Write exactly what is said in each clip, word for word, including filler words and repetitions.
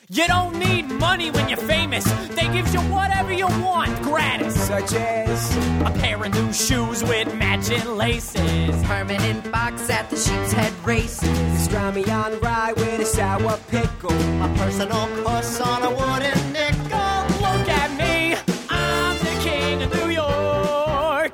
You don't need money when you're famous. They give you whatever you want, gratis. Such as a pair of new shoes with matching laces, permanent box at the Sheep's Head races, pastrami on rye with a sour pickle, a personal course on a wooden nickel. Look at me, I'm the king of New York.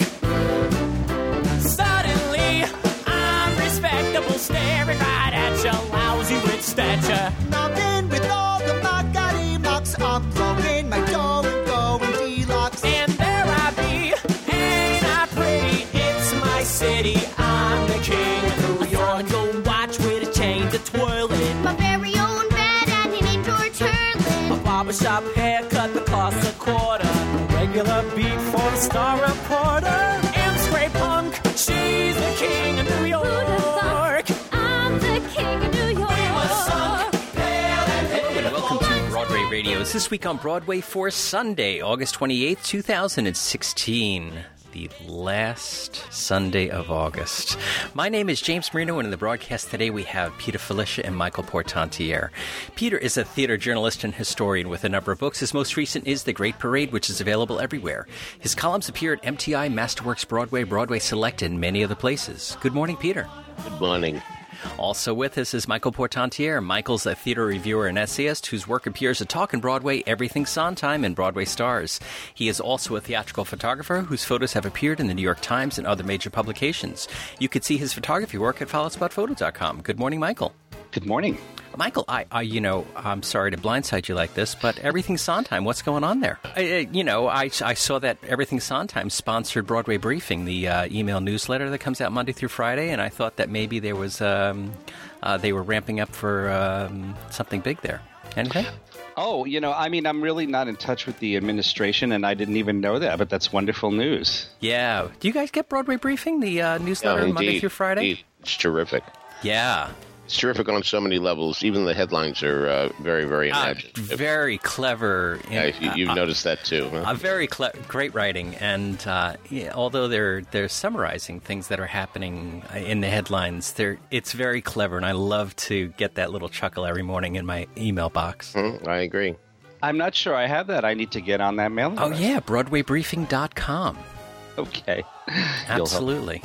Suddenly, I'm respectable, staring right at you, lousy with stature. Knocking with all the Macari locks, I'm throwing my dough and going deluxe. And there I be, ain't I pretty? It's my city, I'm the king of New York. A gold watch with a chain to twirl it, my very own bed and an indoor turlet, a barbershop haircut that costs a quarter, a regular beat for the Star Reporter. M. Scrape Punk, she's the king of New York. I'm the king of New York. We were sunk, pale and Hello and welcome to Broadway Radio. It's This Week on Broadway for Sunday, August twenty-eighth, two thousand sixteen. The last Sunday of August. My name is James Marino, and in the broadcast today we have Peter Felicia and Michael Portantiere. Peter is a theater journalist and historian with a number of books. His most recent is The Great Parade, which is available everywhere. His columns appear at M T I, Masterworks Broadway, Broadway Select, and many other places. Good morning, Peter. Good morning. Also with us is Michael Portantiere. Michael's a theater reviewer and essayist whose work appears at Talkin' Broadway, Everything Sondheim, and Broadway Stars. He is also a theatrical photographer whose photos have appeared in the New York Times and other major publications. You could see his photography work at follow spot photo dot com. Good morning, Michael. Good morning. Michael, I, I, you know, I'm sorry to blindside you like this, but Everything Sondheim, what's going on there? I, I, you know, I, I saw that Everything Sondheim sponsored Broadway Briefing, the uh, email newsletter that comes out Monday through Friday, and I thought that maybe there was, um, uh, they were ramping up for um, something big there. Anything? Oh, you know, I mean, I'm really not in touch with the administration, and I didn't even know that, but that's wonderful news. Yeah. Do you guys get Broadway Briefing, the uh, newsletter Yeah, Monday through Friday? Indeed. It's terrific. Yeah. It's terrific on so many levels. Even the headlines are uh, very, very imaginative. Uh, very clever. In, yeah, you, you've uh, noticed that too. Huh? Uh, very cle- great writing, and uh, yeah, although they're they're summarizing things that are happening in the headlines, they're it's very clever, and I love to get that little chuckle every morning in my email box. Mm, I agree. I'm not sure I have that. I need to get on that mailing Oh list. yeah, Broadway Briefing dot com. Okay. Absolutely.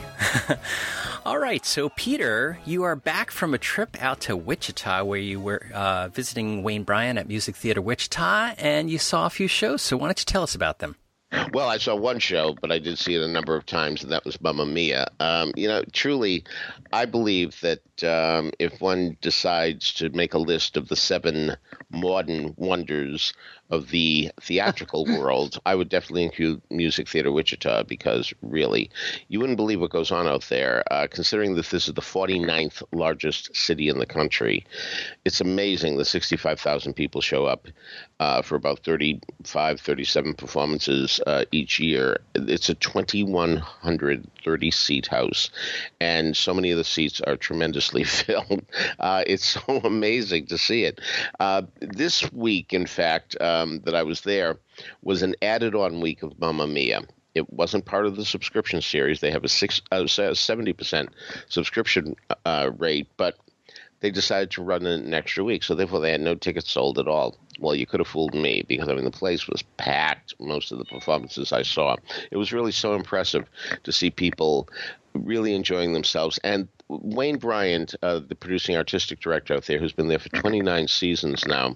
All right, so Peter, you are back from a trip out to Wichita where you were uh, visiting Wayne Bryan at Music Theater Wichita, and you saw a few shows, so why don't you tell us about them? Well, I saw one show, but I did see it a number of times, and that was Mamma Mia. Um, you know, truly, I believe that um, if one decides to make a list of the seven modern wonders of the theatrical world, I would definitely include Music Theater Wichita, because really, you wouldn't believe what goes on out there. Uh, considering that this is the forty-ninth largest city in the country, it's amazing that sixty-five thousand people show up uh, for about thirty-five, thirty-seven performances uh, each year. It's a twenty-one hundred thirty seat house, and so many of the seats are tremendously filled. Uh, it's so amazing to see it. Uh, this week, in fact, um, that I was there was an added-on week of Mamma Mia. It wasn't part of the subscription series. They have a six, uh, seventy percent subscription uh, rate, but they decided to run an extra week, so therefore they had no tickets sold at all. Well, you could have fooled me, because, I mean, the place was packed, most of the performances I saw. It was really so impressive to see people really enjoying themselves. And Wayne Bryan, uh, the producing artistic director out there, who's been there for twenty-nine seasons now,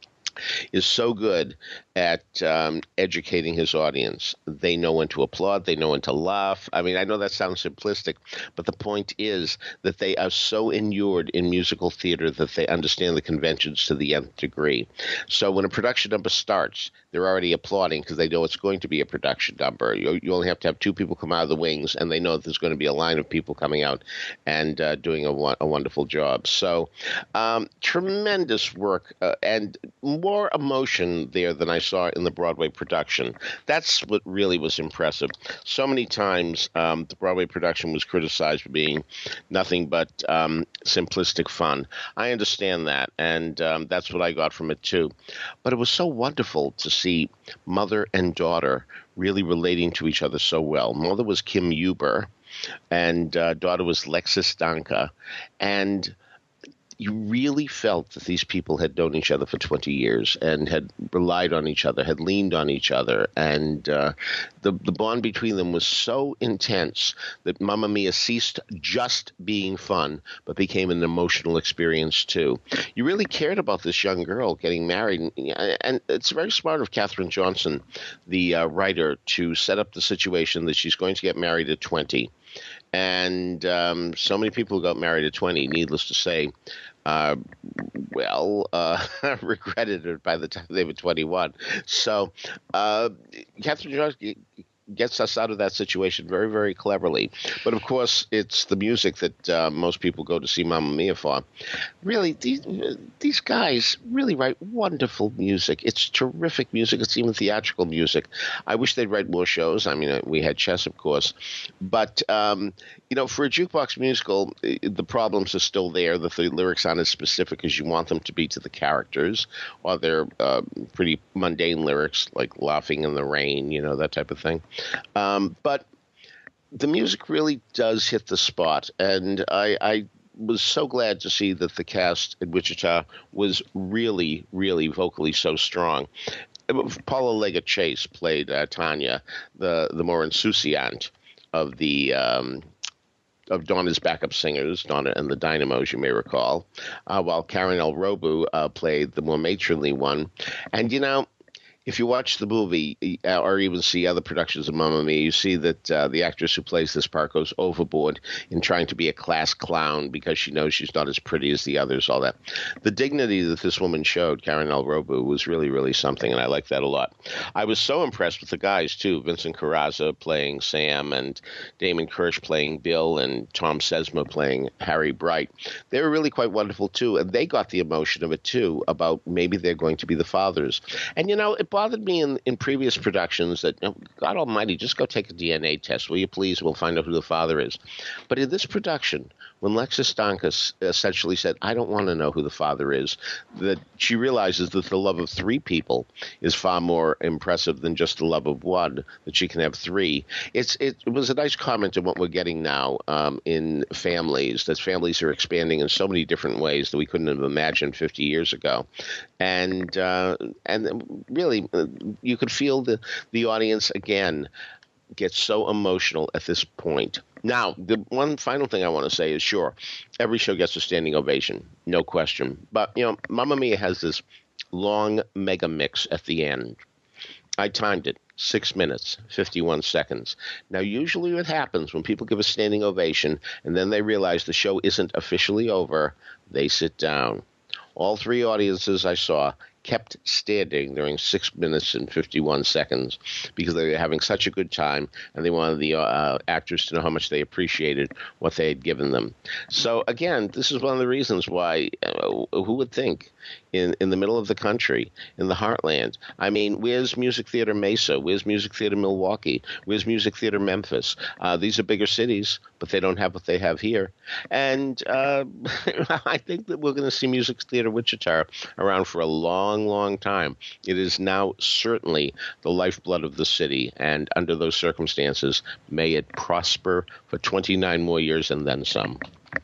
is so good at um, educating his audience. They know when to applaud. They know when to laugh. I mean, I know that sounds simplistic, but the point is that they are so inured in musical theater that they understand the conventions to the nth degree. So when a production number starts, they're already applauding because they know it's going to be a production number. You, you only have to have two people come out of the wings, and they know that there's going to be a line of people coming out and uh, doing a, a wonderful job. So um, tremendous work uh, and more emotion there than I saw in the Broadway production. That's what really was impressive. So many times um, the Broadway production was criticized for being nothing but um, simplistic fun. I understand that, and um, that's what I got from it too. But it was so wonderful to see mother and daughter really relating to each other so well. Mother was Kim Huber, and uh, daughter was Lexis Danka, and you really felt that these people had known each other for twenty years and had relied on each other, had leaned on each other. And uh, the, the bond between them was so intense that Mamma Mia ceased just being fun, but became an emotional experience too. You really cared about this young girl getting married. And, and it's very smart of Katherine Johnson, the uh, writer, to set up the situation that she's going to get married at twenty. And um, so many people got married at twenty, needless to say, uh, well, uh, regretted it by the time they were twenty-one. So uh, Katherine Johnson gets us out of that situation very, very cleverly. But, of course, it's the music that uh, most people go to see Mamma Mia for. Really, these, these guys really write wonderful music. It's terrific music. It's even theatrical music. I wish they'd write more shows. I mean, we had Chess, of course. But, um, you know, for a jukebox musical, the problems are still there. The, the lyrics aren't as specific as you want them to be to the characters, or they're uh, pretty mundane lyrics like Laughing in the Rain, you know, that type of thing. Um, but the music really does hit the spot, and I, I was so glad to see that the cast in Wichita was really, really vocally so strong. Paula Leggett-Chase played uh, Tanya, the, the more insouciant of the um, of Donna's backup singers, Donna and the Dynamos, you may recall, uh, while Karen El Robu uh, played the more matronly one. And, you know, if you watch the movie or even see other productions of Mamma Mia, you see that uh, the actress who plays this part goes overboard in trying to be a class clown because she knows she's not as pretty as the others, all that. The dignity that this woman showed, Karen El Robu, was really, really something, and I like that a lot. I was so impressed with the guys, too. Vincent Carrazza playing Sam and Damon Kirsch playing Bill and Tom Sesma playing Harry Bright. They were really quite wonderful, too, and they got the emotion of it, too, about maybe they're going to be the fathers. And, you know, it bothered me in, in previous productions that, you know, God almighty, just go take a D N A test, will you please? We'll find out who the father is. But in this production, when Lexus Stanka essentially said, I don't want to know who the father is, that she realizes that the love of three people is far more impressive than just the love of one, that she can have three. It's It was a nice comment on what we're getting now um, in families, that families are expanding in so many different ways that we couldn't have imagined fifty years ago. And uh, and really, you could feel the, the audience, again, get so emotional at this point. Now, the one final thing I want to say is, sure, every show gets a standing ovation, no question. But, you know, Mamma Mia has this long mega mix at the end. I timed it, six minutes, fifty-one seconds. Now, usually what happens when people give a standing ovation and then they realize the show isn't officially over, they sit down. All three audiences I saw kept standing during six minutes and fifty-one seconds because they were having such a good time and they wanted the uh, actors to know how much they appreciated what they had given them. So, again, this is one of the reasons why, uh, who would think, in, in the middle of the country, in the heartland. I mean, where's Music Theater Mesa? Where's Music Theater Milwaukee? Where's Music Theater Memphis? Uh, these are bigger cities, but they don't have what they have here. And uh, I think that we're going to see Music Theater Wichita around for a long, long time. It is now certainly the lifeblood of the city, and under those circumstances, may it prosper for twenty-nine more years and then some.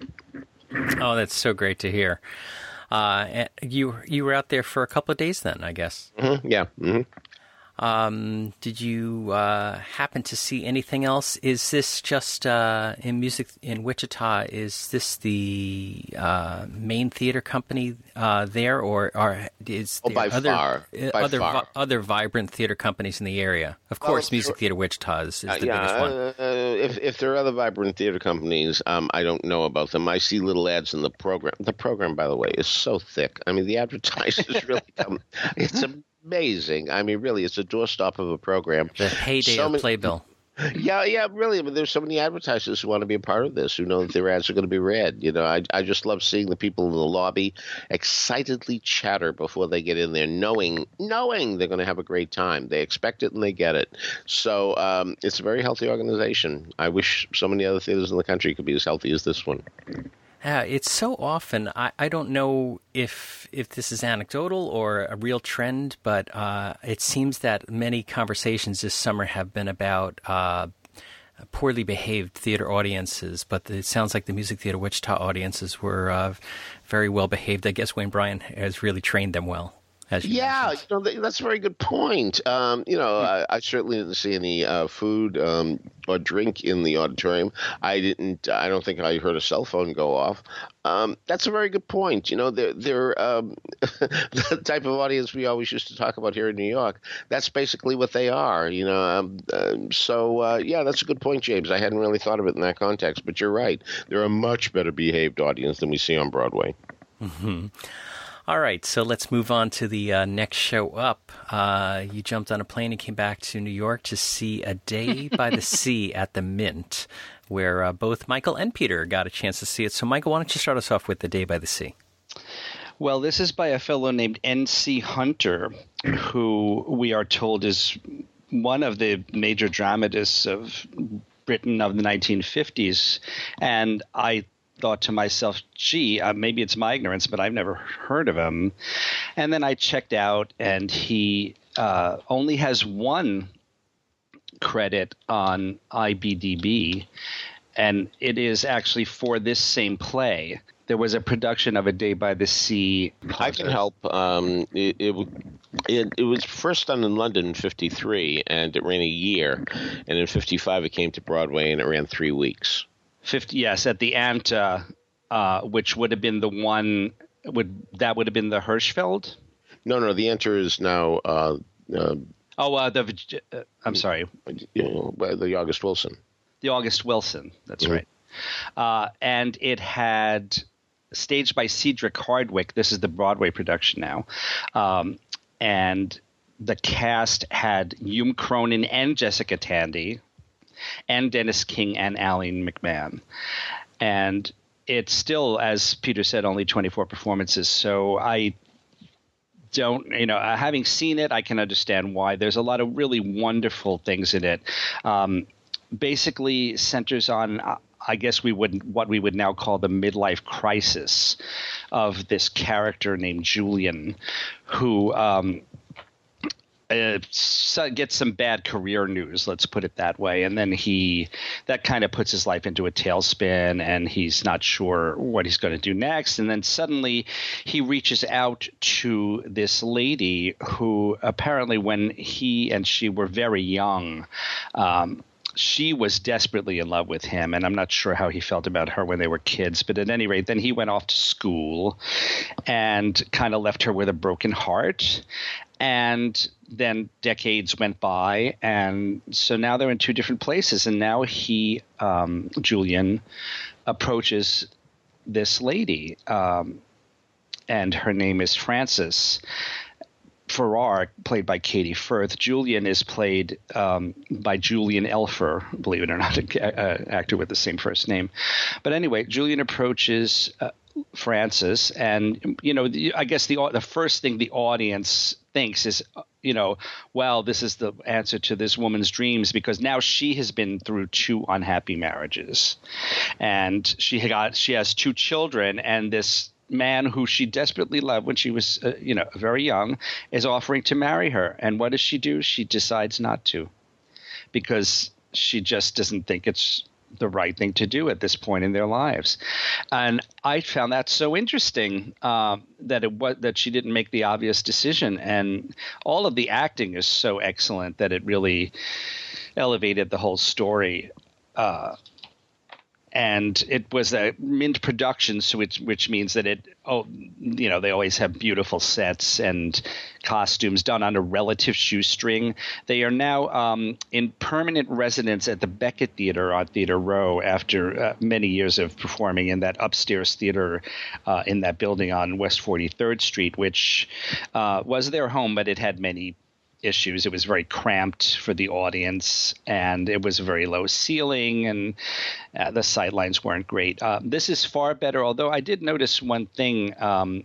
Oh, that's so great to hear. Uh, you you were out there for a couple of days then, I guess. Mm-hmm. Yeah. Mm-hmm. Um, did you uh, happen to see anything else? Is this just uh, in music in Wichita? Is this the uh, main theater company uh, there, or, or is oh, there by other far. By other far. vi- other vibrant theater companies in the area? Of Well, course, Music sure. Theater Wichita is, is the Uh, yeah, biggest one. uh, uh, if if there are other vibrant theater companies, um, I don't know about them. I see little ads in the program. The program, by the way, is so thick. I mean, the advertisers really come. It's amazing. I mean, really, it's a doorstop of a program. The heyday So of many- Playbill. Yeah, yeah, really. I mean, there's so many advertisers who want to be a part of this, who know that their ads are going to be read. You know, I I just love seeing the people in the lobby excitedly chatter before they get in there, knowing knowing they're going to have a great time. They expect it and they get it. So um, it's a very healthy organization. I wish so many other theaters in the country could be as healthy as this one. Yeah, it's so often. I, I don't know if if this is anecdotal or a real trend, but uh, it seems that many conversations this summer have been about uh, poorly behaved theater audiences, but it sounds like the Music Theater Wichita audiences were uh, very well behaved. I guess Wayne Bryan has really trained them well. As you yeah, mentioned. you know, that's a very good point. Um, you know, I, I certainly didn't see any uh, food um, or drink in the auditorium. I didn't. I don't think I heard a cell phone go off. Um, that's a very good point. You know, they're, they're um, the type of audience we always used to talk about here in New York. That's basically what they are. You know, um, uh, so uh, yeah, that's a good point, James. I hadn't really thought of it in that context, but you're right. They're a much better behaved audience than we see on Broadway. Mm-hmm. All right, so let's move on to the uh, next show up. Uh, you jumped on a plane and came back to New York to see A Day by the Sea at the Mint, where uh, both Michael and Peter got a chance to see it. So, Michael, why don't you start us off with A Day by the Sea? Well, this is by a fellow named N C Hunter, who we are told is one of the major dramatists of Britain of the nineteen fifties. And I thought to myself, gee, uh, maybe it's my ignorance, but I've never heard of him. And then I checked out, and he uh, only has one credit on I M D B, and it is actually for this same play. There was a production of A Day by the Sea. I can help. Um, it, it, it, it was first done in London in fifty-three, and it ran a year. And in fifty-five, it came to Broadway, and it ran three weeks. fifty Yes, at the Anta, uh, which would have been the one. Would that would have been the Hirschfeld? No, no, the Enter is now. Uh, uh, oh, uh, the. Uh, I'm sorry. You know, the August Wilson. The August Wilson. That's Mm-hmm. right. Uh, and it had staged by Cedric Hardwick. This is the Broadway production now, um, and the cast had Hume Cronin and Jessica Tandy, and Dennis King and Aline McMahon. And it's still, as Peter said, only twenty-four performances. So I don't, you know, having seen it, I can understand why. There's a lot of really wonderful things in it. Um, basically centers on, uh, I guess we would, what we would now call the midlife crisis of this character named Julian, who um, Uh, so gets some bad career news, let's put it that way. And then he, that kind of puts his life into a tailspin, and he's not sure what he's going to do next. And then suddenly he reaches out to this lady who apparently, when he and she were very young, um, she was desperately in love with him, and I'm not sure how he felt about her when they were kids. But at any rate, then he went off to school and kind of left her with a broken heart. And then decades went by, and so now they're in two different places. And now he, um, Julian, approaches this lady, um, and her name is Frances Farrar, played by Katie Firth. Julian is played um, by Julian Elfer, believe it or not, an actor with the same first name. But anyway, Julian approaches uh, Frances, and you know, the, I guess the the first thing the audience thinks is, you know, well, this is the answer to this woman's dreams, because now she has been through two unhappy marriages, and she got she has two children, and this man who she desperately loved when she was, uh, you know, very young, is offering to marry her. And what does she do? She decides not to, because she just doesn't think it's the right thing to do at this point in their lives. And I found that so interesting, um, that it was that she didn't make the obvious decision. And all of the acting is so excellent that it really elevated the whole story. Uh, And it was a Mint Productions, which which means that it, oh, you know, they always have beautiful sets and costumes done on a relative shoestring. They are now um, in permanent residence at the Beckett Theater on Theater Row after uh, many years of performing in that upstairs theater uh, in that building on West forty-third Street, which uh, was their home, but it had many issues. It was very cramped for the audience, and it was a very low ceiling, and uh, the sightlines weren't great. Uh, this is far better, although I did notice one thing. Um,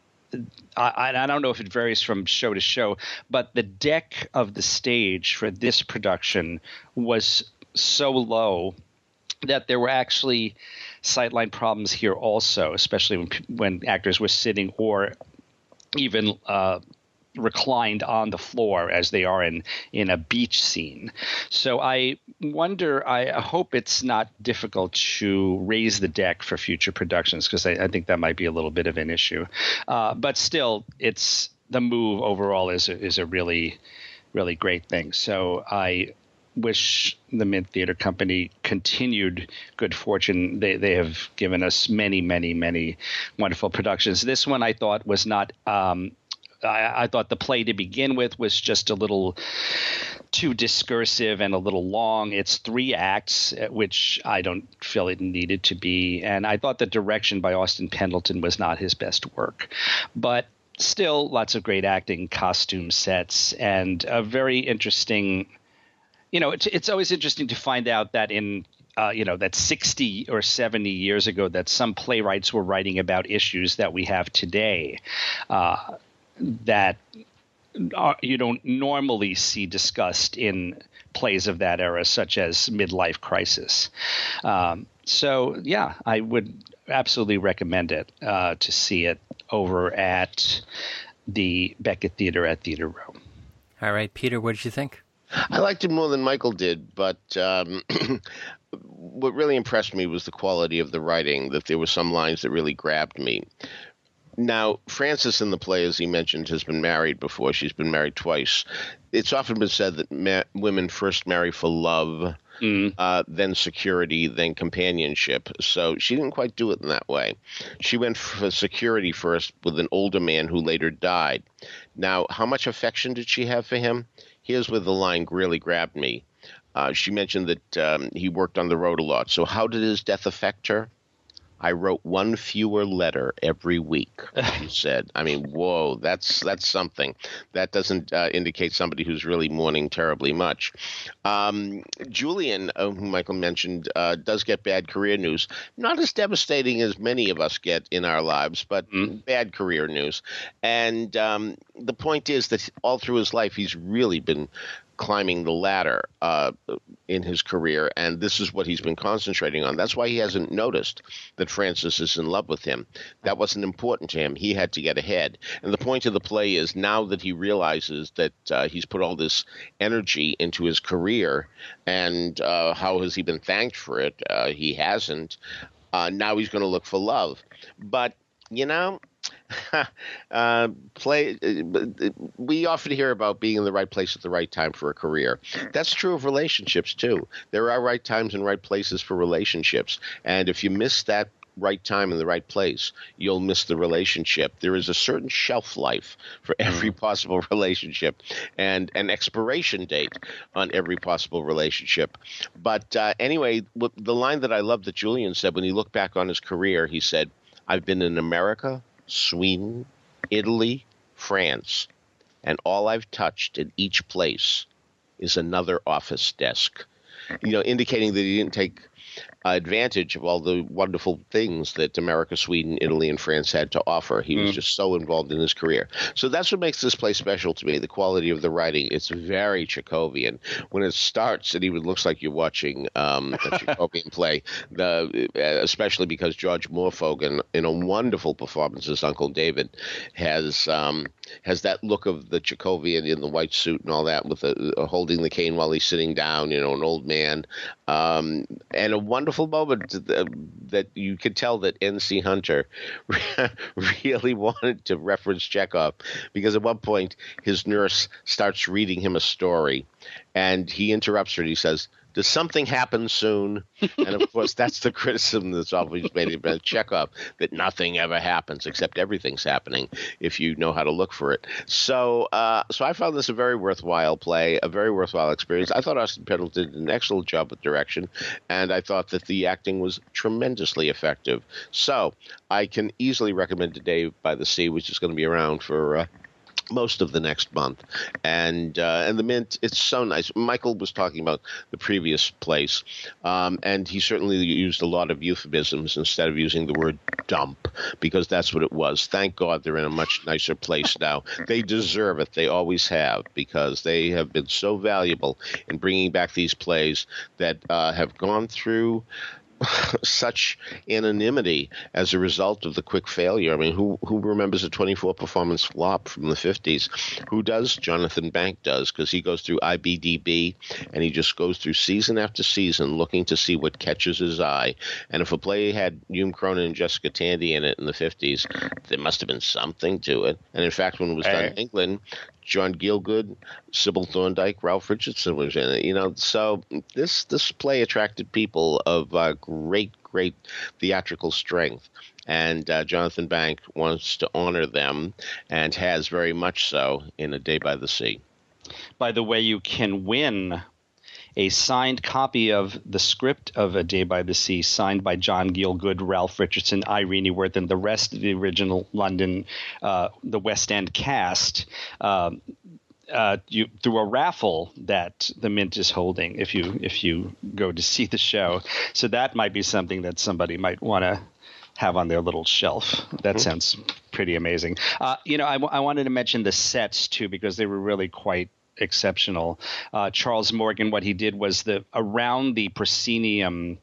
I, I don't know if it varies from show to show, but the deck of the stage for this production was so low that there were actually sightline problems here also, especially when, when actors were sitting or even uh, reclined on the floor as they are in, in a beach scene. So I wonder, I hope it's not difficult to raise the deck for future productions, because I, I think that might be a little bit of an issue. Uh, but still, it's the move overall is a, is a really, really great thing. So I wish the Mint Theater Company continued good fortune. They they have given us many, many, many wonderful productions. This one I thought was not um, – I, I thought the play to begin with was just a little too discursive and a little long. It's three acts, which I don't feel it needed to be. And I thought the direction by Austin Pendleton was not his best work. But still, lots of great acting, costume sets, and a very interesting – you know, it's, it's always interesting to find out that in, uh, you know, that sixty or seventy years ago that some playwrights were writing about issues that we have today uh, that are, you don't normally see discussed in plays of that era, such as Midlife Crisis. Um, so, yeah, I would absolutely recommend it uh, to see it over at the Beckett Theater at Theater Row. All right, Peter, what did you think? I liked it more than Michael did, but um, what really impressed me was the quality of the writing, that there were some lines that really grabbed me. Now, Frances in the play, as he mentioned, has been married before. She's been married twice. It's often been said that ma- women first marry for love, mm. uh, then security, then companionship. So she didn't quite do it in that way. She went for security first with an older man who later died. Now, how much affection did she have for him? Here's where the line really grabbed me. Uh, she mentioned that um, he worked on the road a lot. So how did his death affect her? I wrote one fewer letter every week, she said. I mean, whoa, that's that's something. That doesn't uh, indicate somebody who's really mourning terribly much. Um, Julian, uh, who Michael mentioned, uh, does get bad career news. Not as devastating as many of us get in our lives, but mm. bad career news. And um, the point is that all through his life, he's really been climbing the ladder uh, in his career, and this is what he's been concentrating on. That's why he hasn't noticed that Frances is in love with him. That wasn't important to him. He had to get ahead. And the point of the play is, now that he realizes that uh, he's put all this energy into his career, and uh, how has he been thanked for it? Uh, he hasn't. Uh, now he's going to look for love. But, you know, uh, play. Uh, we often hear about being in the right place at the right time for a career. That's true of relationships too. There are right times and right places for relationships, and if you miss that right time in the right place, you'll miss the relationship. There is a certain shelf life for every possible relationship, and an expiration date on every possible relationship. But uh, anyway, the line that I love that Julian said when he looked back on his career, he said, "I've been in America, Sweden, Italy, France, and all I've touched in each place is another office desk." You know, indicating that he didn't take uh, advantage of all the wonderful things that America, Sweden, Italy, and France had to offer. He mm. was just so involved in his career. So that's what makes this play special to me, the quality of the writing. It's very Chekhovian. When it starts, it even looks like you're watching um, a Chekhovian play, the, especially because George Morfogen, in a wonderful performance as Uncle David, has um, has that look of the Chekhovian in the white suit and all that, with the, uh, holding the cane while he's sitting down, you know, an old man. Um, and a wonderful moment that, that you could tell that N C Hunter really wanted to reference Chekhov, because at one point his nurse starts reading him a story and he interrupts her and he says, "Does something happen soon?" And of course, that's the criticism that's always made about Chekhov, that nothing ever happens, except everything's happening if you know how to look for it. So uh, so I found this a very worthwhile play, a very worthwhile experience. I thought Austin Pendleton did an excellent job with direction, and I thought that the acting was tremendously effective. So I can easily recommend Today by the Sea, which is going to be around for uh, most of the next month. And uh, and the Mint, it's so nice. Michael was talking about the previous place, um, and he certainly used a lot of euphemisms instead of using the word dump, because that's what it was. Thank God they're in a much nicer place now. They deserve it. They always have, because they have been so valuable in bringing back these plays that uh, have gone through such anonymity as a result of the quick failure. I mean, who who remembers a twenty-four performance flop from the fifties? Who does? Jonathan Bank does, because he goes through I B D B and he just goes through season after season looking to see what catches his eye. And if a play had Hume Cronin and Jessica Tandy in it in the fifties, there must have been something to it. And in fact, when it was done in England, John Gielgud, Sybil Thorndike, Ralph Richardson was in it. You know, so this this play attracted people of uh, great, great theatrical strength. And uh, Jonathan Bank wants to honor them, and has very much so in A Day by the Sea. By the way, you can win a signed copy of the script of A Day by the Sea, signed by John Gielgud, Ralph Richardson, Irene Worth, and the rest of the original London, uh, the West End cast, um, uh, you, through a raffle that the Mint is holding if you if you go to see the show. So that might be something that somebody might want to have on their little shelf. That sounds pretty amazing. Uh, you know, I, w- I wanted to mention the sets, too, because they were really quite exceptional. Uh, Charles Morgan, what he did was the around the proscenium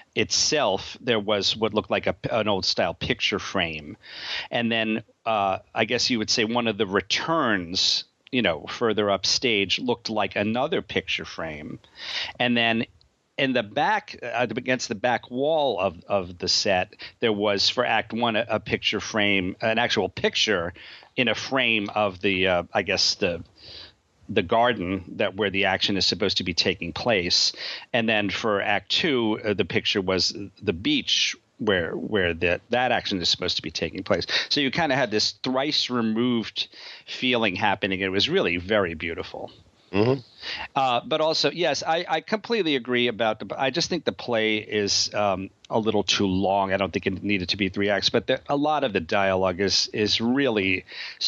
itself, there was what looked like a, an old style picture frame. And then uh, I guess you would say one of the returns, you know, further upstage looked like another picture frame. And then in the back, uh, against the back wall of, of the set, there was for Act One a, a picture frame, an actual picture in a frame of the, uh, I guess the the garden that where the action is supposed to be taking place. And then for Act Two, uh, the picture was the beach where where the, that action is supposed to be taking place. So you kind of had this thrice removed feeling happening. It was really very beautiful. Mm-hmm. Uh, but also, yes, I, I completely agree about the – I just think the play is um, a little too long. I don't think it needed to be three acts. But there, a lot of the dialogue is is really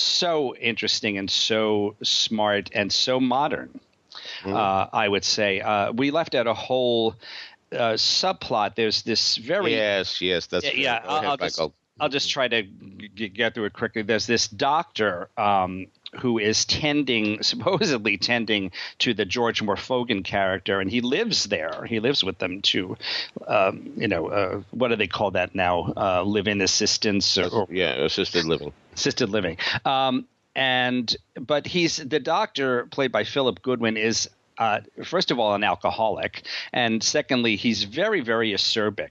so interesting and so smart and so modern, mm-hmm. uh, I would say. Uh, we left out a whole uh, subplot. There's this very – Yes, yes. That's yeah, yeah I'll, I'll, just, I'll just try to g- get through it quickly. There's this doctor um, – who is tending, supposedly tending to the George Morfogen character, and he lives there. He lives with them to, um, you know, uh, what do they call that now? Uh, live-in assistance, or, or yeah, assisted living. Assisted living. Um, and but he's the doctor, played by Philip Goodwin, is. Uh, first of all, an alcoholic, and secondly, he's very, very acerbic.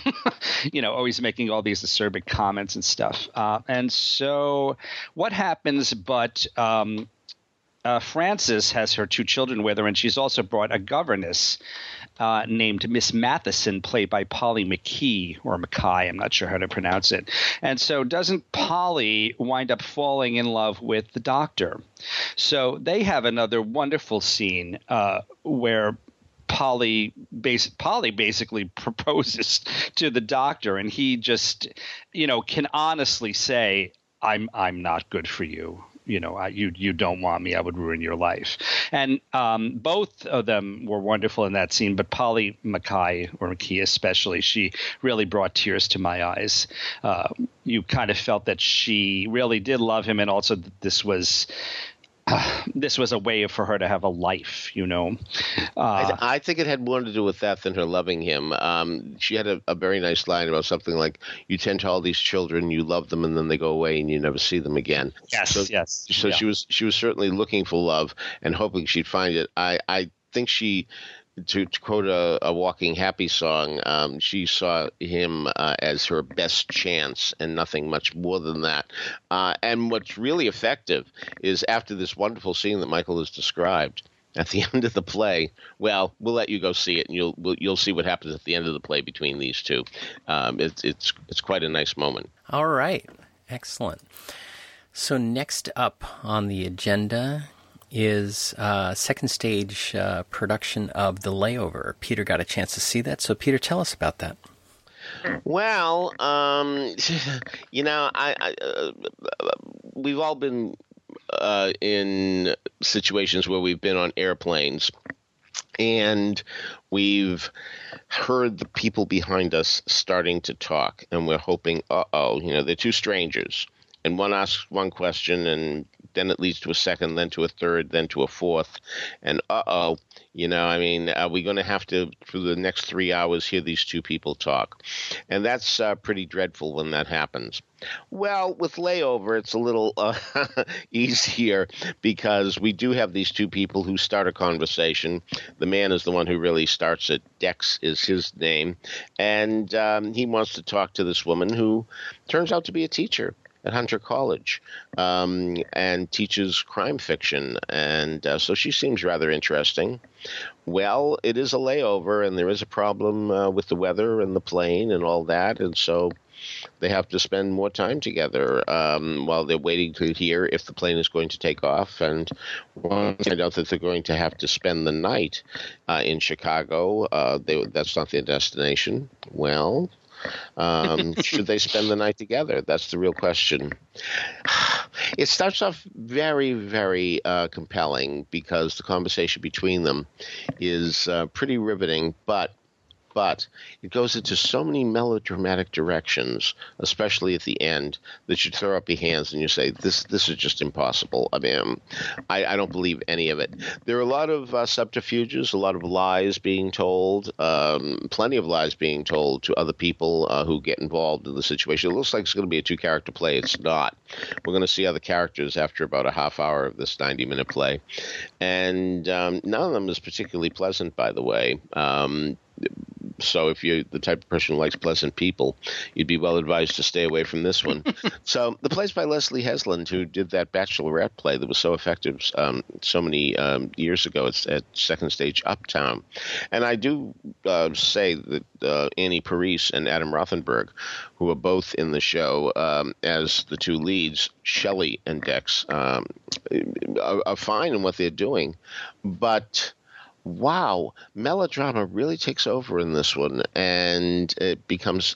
you know, always making all these acerbic comments and stuff. Uh, and so, what happens? But um, uh, Frances has her two children with her, and she's also brought a governess uh, named Miss Matheson, played by Polly McKee or Mackay. I'm not sure how to pronounce it. And so, doesn't Polly wind up falling in love with the doctor? So they have another wonderful scene uh, where Polly, bas- Polly basically proposes to the doctor, and he just, you know, can honestly say, "I'm I'm not good for you. You know, I, you you don't want me. I would ruin your life." And um, both of them were wonderful in that scene, but Polly Mackay, or McKee especially, she really brought tears to my eyes. Uh, you kind of felt that she really did love him, and also that this was. Uh, this was a way for her to have a life, you know. Uh, I, th- I think it had more to do with that than her loving him. Um, she had a, a very nice line about something like, "You tend to all these children, you love them, and then they go away, and you never see them again." Yes, so, yes. So yeah. she was she was certainly looking for love and hoping she'd find it. I, I think she. To, to quote a, a Walking Happy song, um, she saw him uh, as her best chance and nothing much more than that. Uh, and what's really effective is after this wonderful scene that Michael has described, at the end of the play, well, we'll let you go see it, and you'll we'll, you'll see what happens at the end of the play between these two. Um, it's it's it's quite a nice moment. All right, excellent. So next up on the agenda is uh, second stage uh, production of The Layover. Peter got a chance to see that, so Peter, tell us about that. Well, um, you know, I, I uh, we've all been uh, in situations where we've been on airplanes, and we've heard the people behind us starting to talk, and we're hoping, uh-oh, you know, they're two strangers, and one asks one question and then it leads to a second, then to a third, then to a fourth. And uh-oh, you know, I mean, are we going to have to, for the next three hours, hear these two people talk? And that's uh, pretty dreadful when that happens. Well, with Layover, it's a little uh, easier because we do have these two people who start a conversation. The man is the one who really starts it. Dex is his name. And um, he wants to talk to this woman who turns out to be a teacher at Hunter College um, and teaches crime fiction. And uh, so she seems rather interesting. Well, it is a layover, and there is a problem uh, with the weather and the plane and all that. And so they have to spend more time together um, while they're waiting to hear if the plane is going to take off. And once I know that they're going to have to spend the night uh, in Chicago, uh, they, that's not their destination. Well, um, should they spend the night together? That's the real question. It starts off very, very uh, compelling because the conversation between them is uh, pretty riveting, but But it goes into so many melodramatic directions, especially at the end, that you throw up your hands and you say, this this is just impossible. I mean, I, I don't believe any of it. There are a lot of uh, subterfuges, a lot of lies being told, um, plenty of lies being told to other people uh, who get involved in the situation. It looks like it's going to be a two-character play. It's not. We're going to see other characters after about a half hour of this ninety-minute play. And um, none of them is particularly pleasant, by the way. Um So if you're the type of person who likes pleasant people, you'd be well advised to stay away from this one. So the play's by Leslie Hesland, who did that Bachelorette play that was so effective um, so many um, years ago at, at Second Stage Uptown. And I do uh, say that uh, Annie Parise and Adam Rothenberg, who are both in the show um, as the two leads, Shelley and Dex, um, are, are fine in what they're doing. But wow, melodrama really takes over in this one, and it becomes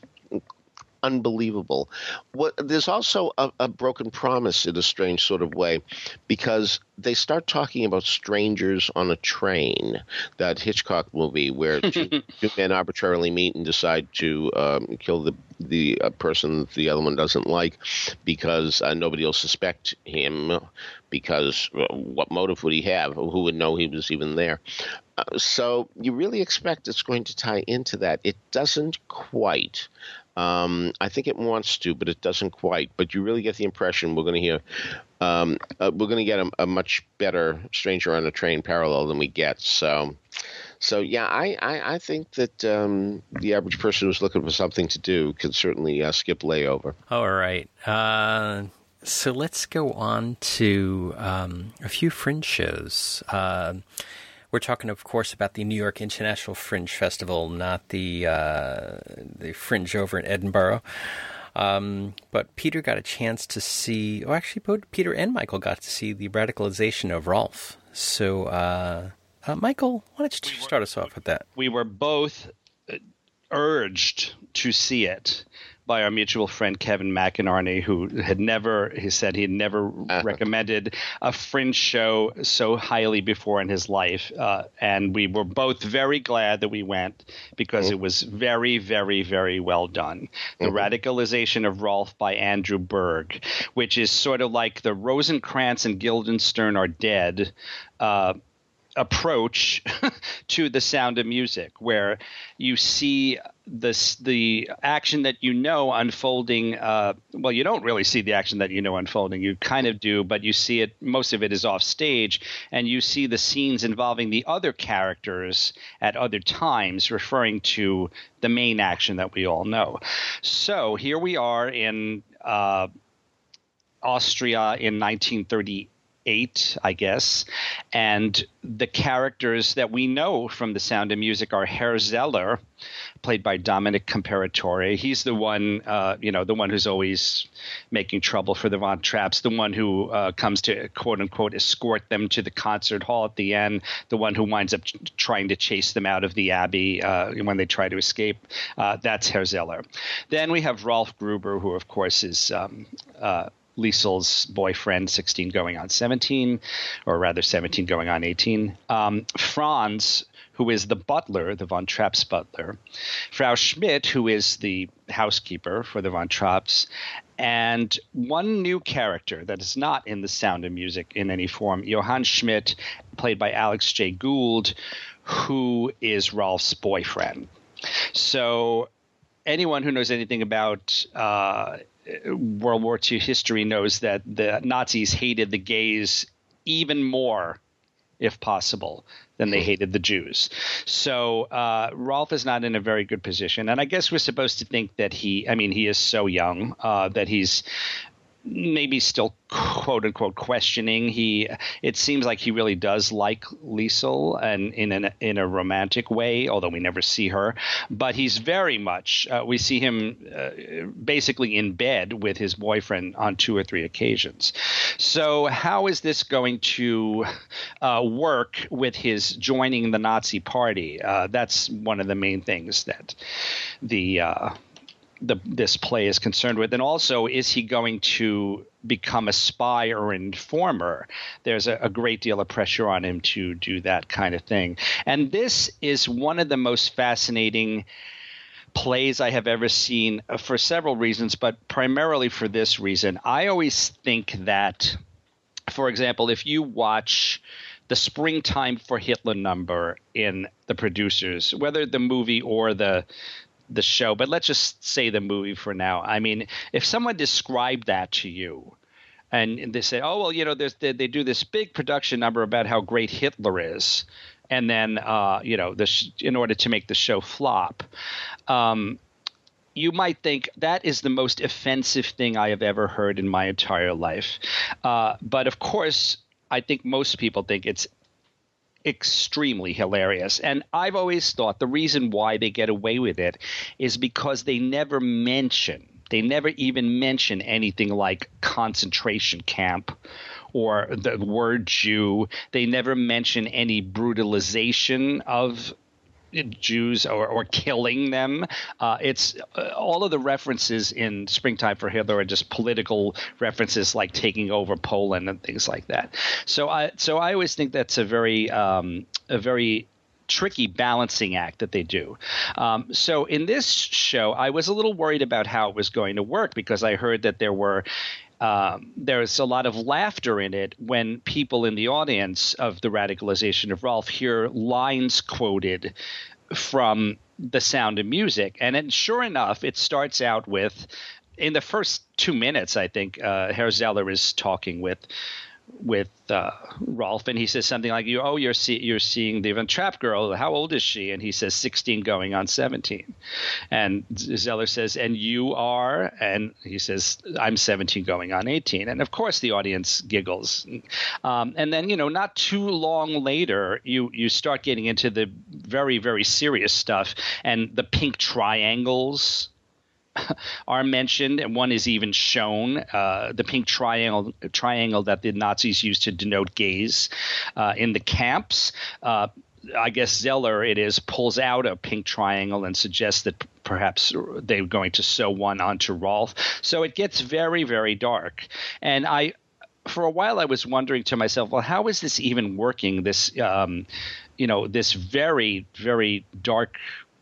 unbelievable. What, there's also a, a broken promise in a strange sort of way, because they start talking about strangers on a train, that Hitchcock movie where two, two men arbitrarily meet and decide to um, kill the the uh, person that the other one doesn't like because uh, nobody will suspect him, because uh, what motive would he have? Who would know he was even there? Uh, so you really expect it's going to tie into that. It doesn't quite. Um, I think it wants to, but it doesn't quite. But you really get the impression we're going to hear, um, uh, we're going to get a, a much better Stranger on a Train parallel than we get. So, so yeah, I, I, I think that um, the average person who's looking for something to do can certainly uh, skip Layover. All right. Uh, so let's go on to um, a few fringe shows. Uh, We're talking, of course, about the New York International Fringe Festival, not the uh, the Fringe over in Edinburgh. Um, but Peter got a chance to see, oh, actually, both Peter and Michael got to see the radicalization of Rolf. So, uh, uh, Michael, why don't you start us off with that? We were both urged to see it by our mutual friend Kevin McInerney, who had never, he said he had never uh-huh. recommended a fringe show so highly before in his life. Uh, and we were both very glad that we went because mm-hmm. it was very, very, very well done. The mm-hmm. radicalization of Rolf by Andrew Berg, which is sort of like the Rosencrantz and Guildenstern Are Dead uh, approach to The Sound of Music, where you see this the action that you know unfolding. Uh, well, you don't really see the action that you know unfolding. You kind of do, but you see it. Most of it is off stage, and you see the scenes involving the other characters at other times, referring to the main action that we all know. So here we are in uh, Austria in nineteen thirty-eight. Eight, I guess, and the characters that we know from The Sound of Music are Herr Zeller, played by Dominic Comparatore. He's the one, uh, you know, the one who's always making trouble for the Von Trapps, the one who uh, comes to quote unquote escort them to the concert hall at the end, the one who winds up ch- trying to chase them out of the Abbey uh, when they try to escape. Uh, that's Herr Zeller. Then we have Rolf Gruber, who of course is um, uh, Liesel's boyfriend, sixteen going on seventeen, or rather seventeen going on eighteen. Um, Franz, who is the butler, the Von Trapps butler. Frau Schmidt, who is the housekeeper for the Von Trapps. And one new character that is not in The Sound of Music in any form, Johann Schmidt, played by Alex J. Gould, who is Rolf's boyfriend. So anyone who knows anything about uh, World War Two history knows that the Nazis hated the gays even more, if possible, than they hated the Jews. So uh, Rolf is not in a very good position. And I guess we're supposed to think that he – I mean, he is so young uh, that he's maybe still quote unquote questioning. He it seems like he really does like Liesel and in an, in a romantic way, although we never see her. But he's very much uh, we see him uh, basically in bed with his boyfriend on two or three occasions. So how is this going to uh, work with his joining the Nazi Party? Uh, that's one of the main things that the uh, The, this play is concerned with. And also, is he going to become a spy or informer? There's a, a great deal of pressure on him to do that kind of thing. And this is one of the most fascinating plays I have ever seen for several reasons, but primarily for this reason. I always think that, for example, if you watch the Springtime for Hitler number in The Producers, whether the movie or the the show, but let's just say the movie for now. I mean, if someone described that to you and they say, oh, well, you know, there's, they, they do this big production number about how great Hitler is. And then, uh, you know, this, in order to make the show flop, um, you might think that is the most offensive thing I have ever heard in my entire life. Uh, but of course, I think most people think it's extremely hilarious. And I've always thought the reason why they get away with it is because they never mention, they never even mention anything like concentration camp or the word Jew. They never mention any brutalization of Jews or, or killing them. Uh, it's uh, all of the references in Springtime for Hitler are just political references like taking over Poland and things like that. So I so I always think that's a very um, a very tricky balancing act that they do. Um, so in this show, I was a little worried about how it was going to work because I heard that there were Um, there's a lot of laughter in it when people in the audience of The Radicalization of Rolf hear lines quoted from The Sound of Music. And then, sure enough, it starts out with, in the first two minutes, I think, uh, Herr Zeller is talking with with uh, Rolf, and he says something like, "You, oh, you're see, you're seeing the Von Trapp girl. How old is she?" And he says, sixteen going on seventeen. And Zeller says, "And you are?" And he says, "I'm seventeen going on eighteen." And of course, the audience giggles. Um, and then, you know, not too long later, you you start getting into the very, very serious stuff, and the pink triangles are mentioned, and one is even shown, uh, the pink triangle triangle that the Nazis used to denote gays uh, in the camps. Uh, I guess Zeller, it is, pulls out a pink triangle and suggests that p- perhaps they're going to sew one onto Rolf. So it gets very, very dark. And I, for a while, I was wondering to myself, well, how is this even working? This, um, you know, this very, very dark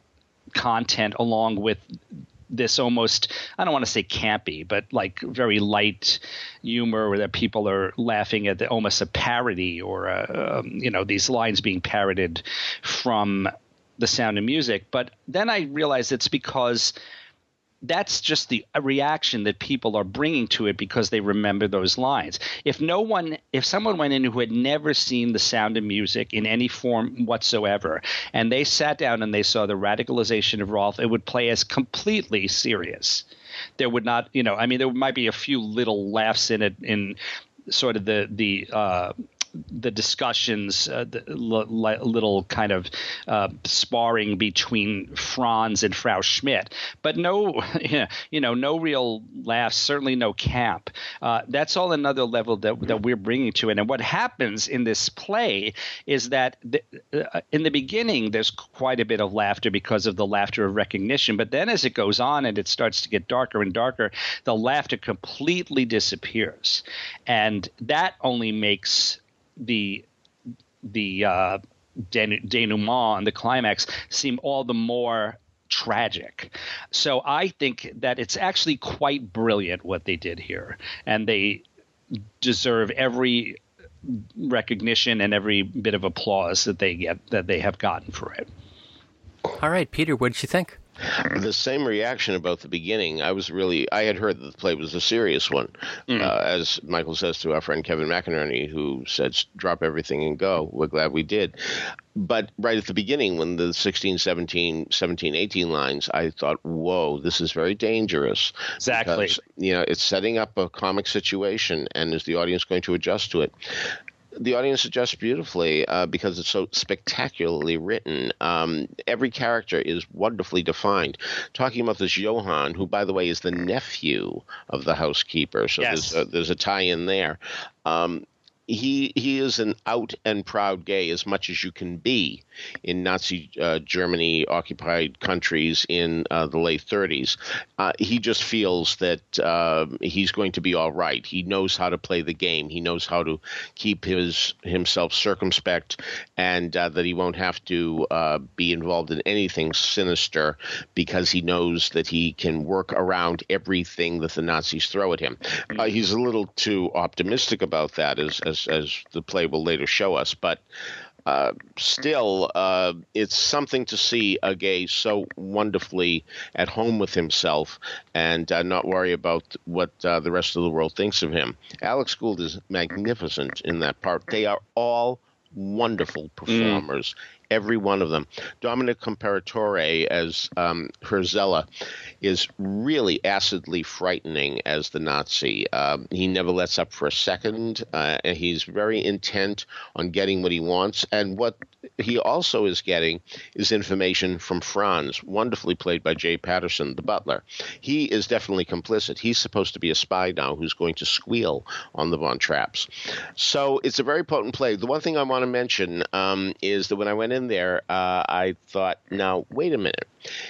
content along with this almost, I don't want to say campy, but like very light humor where that people are laughing at the, almost a parody or, a, um, you know, these lines being parroted from The Sound of Music. But then I realized it's because that's just the reaction that people are bringing to it because they remember those lines. If no one, if someone went in who had never seen The Sound of Music in any form whatsoever, and they sat down and they saw The Radicalization of Rolf, it would play as completely serious. There would not, you know, I mean, there might be a few little laughs in it in sort of the, the, uh, the discussions, uh, the l- l- little kind of uh, sparring between Franz and Frau Schmidt, but no, you know, no real laughs, certainly no camp. Uh, that's all another level that that we're bringing to it. And what happens in this play is that the, uh, in the beginning, there's quite a bit of laughter because of the laughter of recognition. But then as it goes on and it starts to get darker and darker, the laughter completely disappears. And that only makes the the uh, denouement and the climax seem all the more tragic. So I think that it's actually quite brilliant what they did here, and they deserve every recognition and every bit of applause that they get that they have gotten for it. All right, Peter, what did you think? The same reaction about the beginning. I was really, I had heard that the play was a serious one, mm. uh, as Michael says to our friend Kevin McInerney, who said, drop everything and go. We're glad we did. But right at the beginning, when the sixteen, seventeen, seventeen, eighteen lines, I thought, whoa, this is very dangerous. Exactly. Because, you know, it's setting up a comic situation, and is the audience going to adjust to it? The audience adjusts beautifully uh, because it's so spectacularly written. Um, every character is wonderfully defined. Talking about this Johann, who, by the way, is the nephew of the housekeeper, so yes. there's, a, there's a tie-in there. Um, he he is an out and proud gay as much as you can be in Nazi uh, Germany occupied countries in uh, the late thirties. Uh, he just feels that uh, he's going to be all right. He knows how to play the game. He knows how to keep his himself circumspect, and uh, that he won't have to uh, be involved in anything sinister because he knows that he can work around everything that the Nazis throw at him. Uh, he's a little too optimistic about that, as as As, as the play will later show us, but uh, still, uh, it's something to see a gay so wonderfully at home with himself and uh, not worry about what uh, the rest of the world thinks of him. Alex Gould is magnificent in that part. They are all wonderful performers, mm. every one of them. Dominic Comparatore as um, Herzella is really acidly frightening as the Nazi. Um, he never lets up for a second. Uh, and he's very intent on getting what he wants. And what he also is getting is information from Franz, wonderfully played by Jay Patterson, the butler. He is definitely complicit. He's supposed to be a spy now who's going to squeal on the Von Trapps. So it's a very potent play. The one thing I want to mention um, is that when I went in there, uh, I thought, now, wait a minute.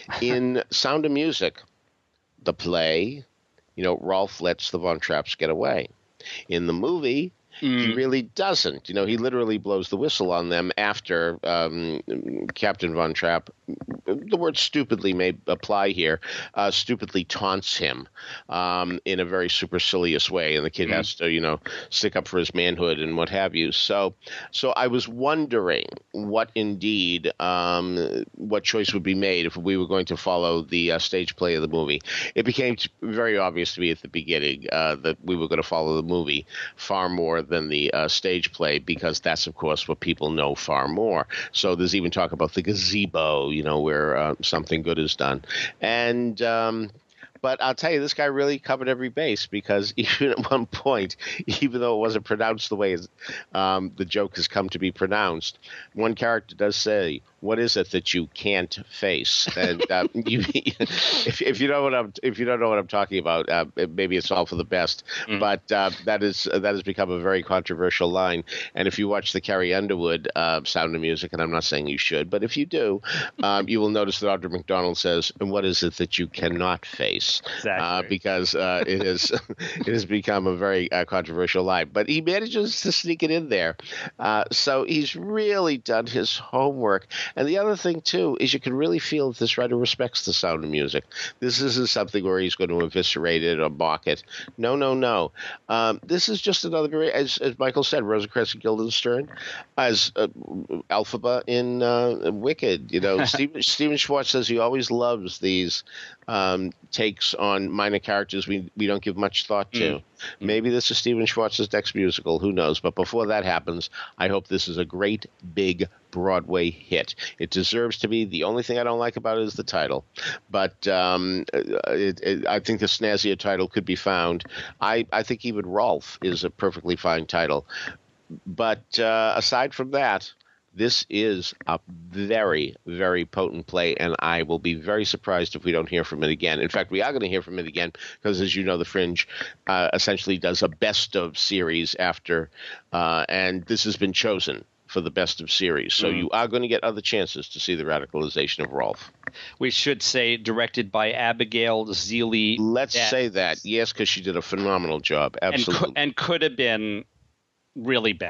In Sound of Music, the play, you know, Rolf lets the Von Trapps get away. In the movie, mm. he really doesn't. You know, he literally blows the whistle on them after um, Captain Von Trapp, the word stupidly may apply here, uh, stupidly taunts him um, in a very supercilious way. And the kid mm. has to, you know, stick up for his manhood and what have you. So so I was wondering what indeed, um, what choice would be made if we were going to follow the uh, stage play of the movie. It became very obvious to me at the beginning uh, that we were going to follow the movie far more than the uh, stage play, because that's, of course, what people know far more. So there's even talk about the gazebo, you know, where uh, something good is done. And um, but I'll tell you, this guy really covered every base, because even at one point, even though it wasn't pronounced the way um, the joke has come to be pronounced, one character does say, "What is it that you can't face?" And uh, you, if, if you know what I'm, if you don't know what I'm talking about, uh, maybe it's all for the best. Mm. But uh, that is uh, that has become a very controversial line. And if you watch the Carrie Underwood uh, Sound of Music, and I'm not saying you should, but if you do, um, you will notice that Audra McDonald says, "And what is it that you cannot face?" Exactly. Uh, because uh, it is it has become a very uh, controversial line. But he manages to sneak it in there, uh, so he's really done his homework. And the other thing, too, is you can really feel that this writer respects the Sound of Music. This isn't something where he's going to eviscerate it or mock it. No, no, no. Um, this is just another very, as, as Michael said, Rosencrantz and Guildenstern, as uh, Elphaba in uh, Wicked. You know, Stephen, Stephen Schwartz says he always loves these um, takes on minor characters we we don't give much thought to. Mm. Maybe this is Stephen Schwartz's next musical. Who knows? But before that happens, I hope this is a great, big Broadway hit. It deserves to be. The only thing I don't like about it is the title. But um, it, it, I think the snazzier title could be found. I, I think even Rolf is a perfectly fine title. But uh, aside from that, this is a very, very potent play, and I will be very surprised if we don't hear from it again. In fact, we are going to hear from it again because, as you know, The Fringe uh, essentially does a best of series after, uh, and this has been chosen for the best of series. So mm. you are going to get other chances to see the radicalization of Rolf. We should say directed by Abigail Zeely. Let's Betts. say that, yes, because she did a phenomenal job. Absolutely. And, co- and could have been really bad.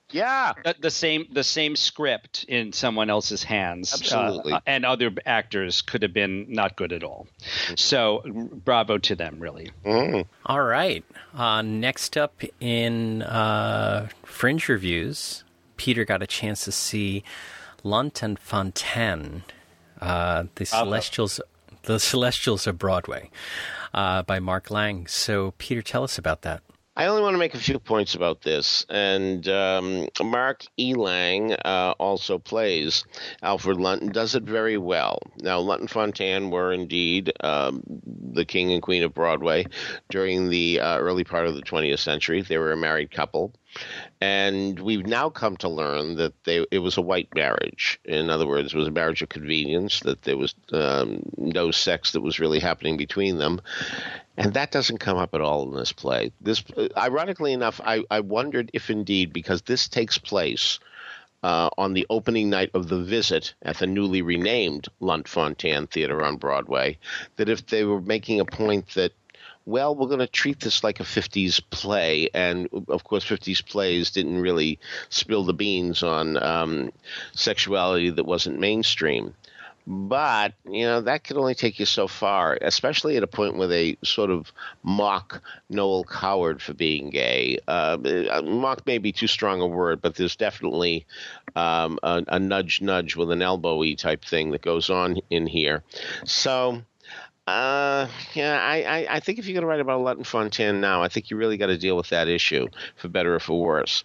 Yeah. The, the same the same script in someone else's hands. Absolutely. Uh, and other actors could have been not good at all. So bravo to them, really. Mm. All right. Uh, next up in uh, Fringe Reviews, Peter got a chance to see Lunt and Fontaine, uh, the Bravo. Celestials, the Celestials of Broadway, uh, by Mark Lang. So, Peter, tell us about that. I only want to make a few points about this. And um, Mark E. Lang uh, also plays Alfred Lunt and does it very well. Now, Lunt and Fontaine were indeed um, the king and queen of Broadway during the uh, early part of the twentieth century. They were a married couple. And we've now come to learn that they, it was a white marriage. In other words, it was a marriage of convenience, that there was um, no sex that was really happening between them. And that doesn't come up at all in this play. This, ironically enough, I, I wondered if indeed, because this takes place uh, on the opening night of The Visit at the newly renamed Lunt Fontaine Theater on Broadway, that if they were making a point that, well, we're going to treat this like a fifties play. And, of course, fifties plays didn't really spill the beans on um, sexuality that wasn't mainstream. But, you know, that could only take you so far, especially at a point where they sort of mock Noel Coward for being gay. Uh, mock may be too strong a word, but there's definitely um, a, a nudge-nudge with an elbow-y type thing that goes on in here. So... Uh, yeah, I, I, I think if you're going to write about Lunt and Fontaine now, I think you really got to deal with that issue, for better or for worse.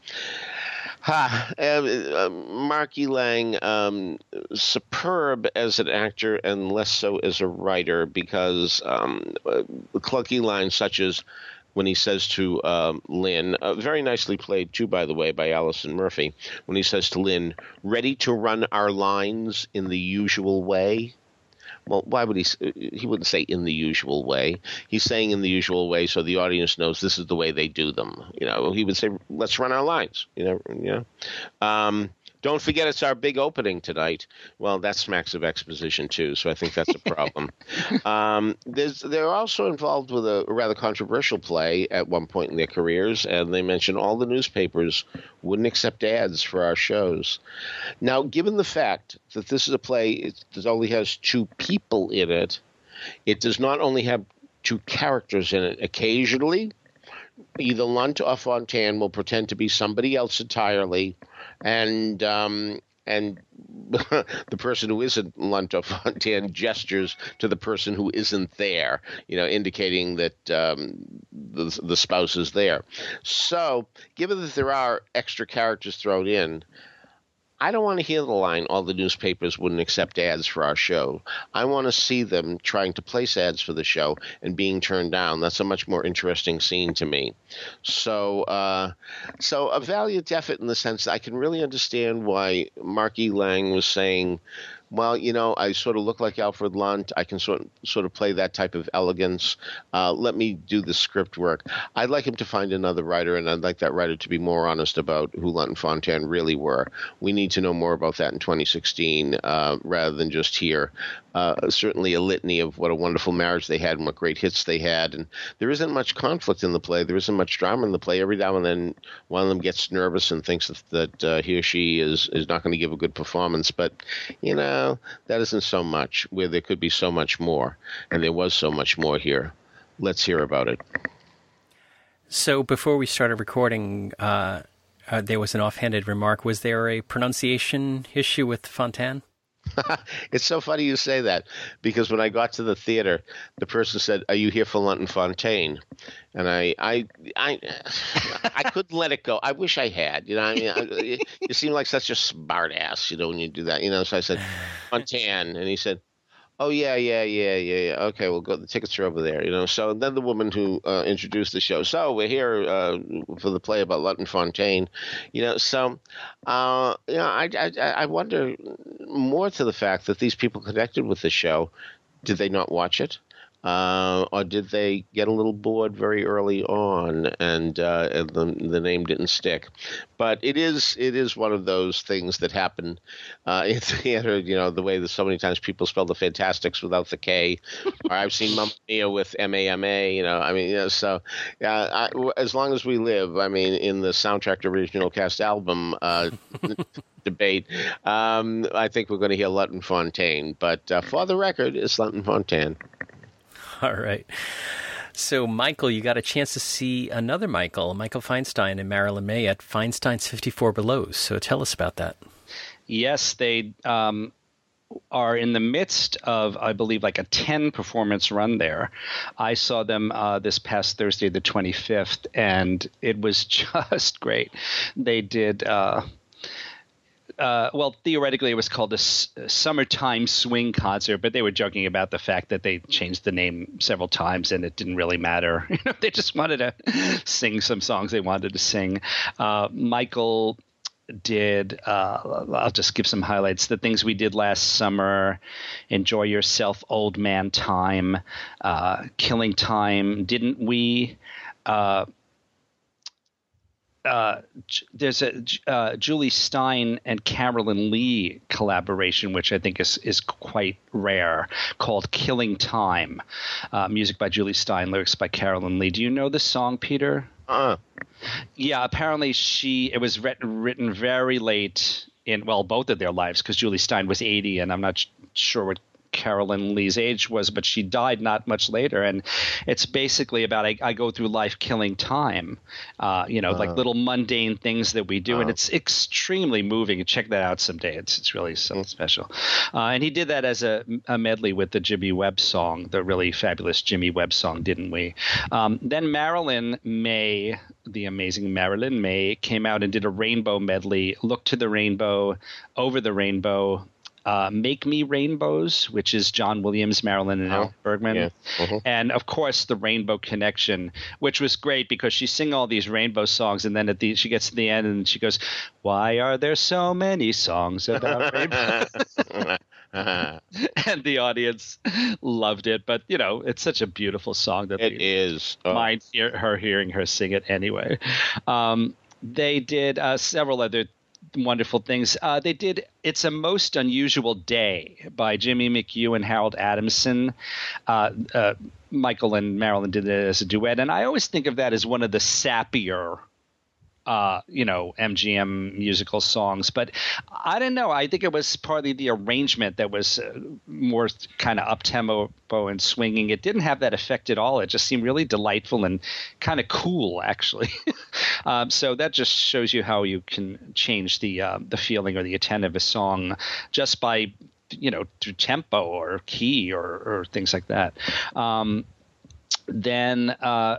Ha, uh, uh, Mark E. Lang, um, superb as an actor and less so as a writer, because um, uh, clunky lines such as when he says to um, Lynn, uh, very nicely played too, by the way, by Allison Murphy, when he says to Lynn, ready to run our lines in the usual way? Well, why would he? He wouldn't say in the usual way. He's saying in the usual way so the audience knows this is the way they do them. You know, he would say, "Let's run our lines." You know, you know. Um, don't forget, it's our big opening tonight. Well, that smacks of exposition too, so I think that's a problem. um, there's, they're also involved with a rather controversial play at one point in their careers, and they mentioned all the newspapers wouldn't accept ads for our shows. Now, given the fact that this is a play that only has two people in it, it does not only have two characters in it. Occasionally, either Lunt or Fontaine will pretend to be somebody else entirely, and um, and the person who isn't Lunt or Fontaine gestures to the person who isn't there, you know, indicating that um, the, the spouse is there. So, given that there are extra characters thrown in, I don't want to hear the line, all the newspapers wouldn't accept ads for our show. I want to see them trying to place ads for the show and being turned down. That's a much more interesting scene to me. So uh, so a valiant effort in the sense that I can really understand why Mark E. Lang was saying, well, you know, I sort of look like Alfred Lunt. I can sort of, sort of play that type of elegance. Uh, let me do the script work. I'd like him to find another writer, and I'd like that writer to be more honest about who Lunt and Fontaine really were. We need to know more about that in twenty sixteen uh, rather than just hear uh, certainly a litany of what a wonderful marriage they had and what great hits they had. And there isn't much conflict in the play. There isn't much drama in the play. Every now and then one of them gets nervous and thinks that, that uh, he or she is, is not going to give a good performance. But, you know, that isn't so much, where there could be so much more. And there was so much more here. Let's hear about it. So before we started recording, uh, uh, there was an offhanded remark. Was there a pronunciation issue with Fontaine? It's so funny you say that, because when I got to the theater, the person said, "Are you here for Lunt and Fontaine?" And I, I, I, I couldn't let it go. I wish I had. You know, I mean, I, you seem like such a smart ass, you know, when you do that. You know, so I said, "Fontaine," and he said, "Oh, yeah, yeah, yeah, yeah, yeah. Okay, well, go. The tickets are over there." You know. So then the woman who uh, introduced the show. So we're here uh, for the play about Lunt and Fontaine. You know. So, uh, you know, I, I, I wonder more to the fact that these people connected with the show. Did they not watch it? Uh, or did they get a little bored very early on and, uh, and the, the name didn't stick? But it is it is one of those things that happen uh, in theater, you know, the way that so many times people spell the Fantastics without the K. Or I've seen Mamma Mia with M A M A, you know, I mean, you know, so uh, I, as long as we live, I mean, in the soundtrack to original cast album uh, debate, um, I think we're going to hear Lutton Fontaine. But uh, for the record, it's Lutton Fontaine. All right. So, Michael, you got a chance to see another Michael, Michael Feinstein and Marilyn Maye at Feinstein's fifty-four Below. So tell us about that. Yes, they um, are in the midst of, I believe, like a ten-performance run there. I saw them uh, this past Thursday, the twenty-fifth, and it was just great. They did... Uh, Uh, well, theoretically, it was called a, s- a summertime swing concert, but they were joking about the fact that they changed the name several times and it didn't really matter. You know, they just wanted to sing some songs they wanted to sing. Uh, Michael did, uh, I'll just give some highlights, the things we did last summer, Enjoy Yourself, Old Man Time, uh, Killing Time, Didn't We? Uh, Uh, there's a uh, Julie Stein and Carolyn Lee collaboration, which I think is is quite rare, called Killing Time. Uh, music by Julie Stein, lyrics by Carolyn Lee. Do you know the song, Peter? Uh-uh. Yeah, apparently she it was written, written very late in, well, both of their lives, because Julie Stein was eighty, and I'm not sh- sure what Carolyn Lee's age was, but she died not much later. And it's basically about I, I go through life killing time, uh, you know, uh, like little mundane things that we do. Uh, and it's extremely moving. Check that out someday. It's it's really something special. Uh, and he did that as a, a medley with the Jimmy Webb song, the really fabulous Jimmy Webb song, Didn't We? Um, then Marilyn Maye, the amazing Marilyn Maye, came out and did a rainbow medley, Look to the Rainbow, Over the Rainbow, Uh, Make Me Rainbows, which is John Williams, Marilyn, and Al Bergman. Yeah. Uh-huh. And, of course, the Rainbow Connection, which was great because she sing all these rainbow songs, and then at the she gets to the end and she goes, why are there so many songs about rainbows? And the audience loved it. But, you know, it's such a beautiful song that it is. Oh. Mind hear, her hearing her sing it anyway. Um, they did uh, several other wonderful things. Uh, they did It's a Most Unusual Day by Jimmy McHugh and Harold Adamson. Uh, uh, Michael and Marilyn did it as a duet. And I always think of that as one of the sappier, uh, you know, M G M musical songs. But I don't know. I think it was partly the arrangement that was uh, more kind of up-tempo and swinging. It didn't have that effect at all. It just seemed really delightful and kind of cool, actually. um, so that just shows you how you can change the uh, the feeling or the intent of a song just by, you know, through tempo or key or, or things like that. Um, then uh,